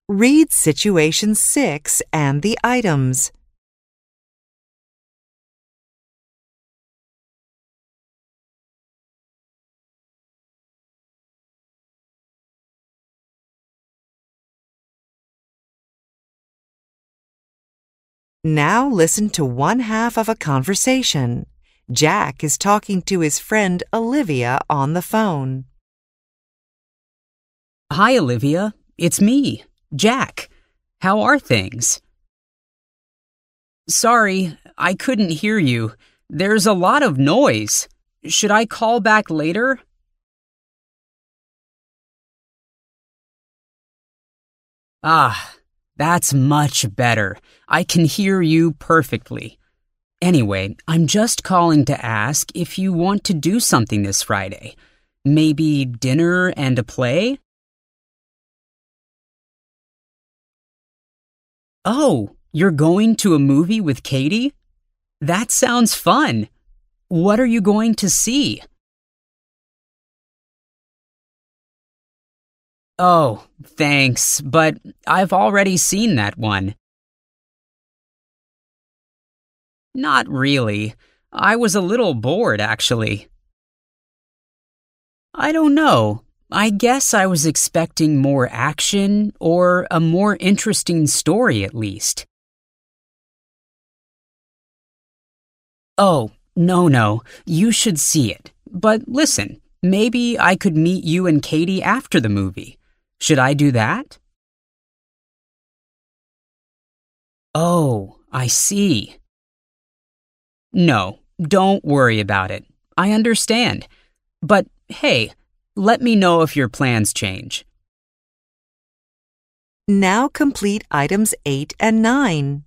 Read situation 6 and the items. Now listen to one half of a conversation. Jack is talking to his friend Olivia on the phone. Hi, Olivia. It's me, Jack. How are things? Sorry, I couldn't hear you. There's a lot of noise. Should I call back later? Ah, that's much better. I can hear you perfectly. Anyway, I'm just calling to ask if you want to do something this Friday. Maybe dinner and a play? Oh, you're going to a movie with Katie? That sounds fun. What are you going to see? Oh, thanks, but I've already seen that one. Not really. I was a little bored, actually. I don't know. I guess I was expecting more action or a more interesting story at least. Oh, no. You should see it. But listen, maybe I could meet you and Katie after the movie. Should I do that? Oh, I see. No, don't worry about it. I understand. But hey, let me know if your plans change. Now complete items 8 and 9.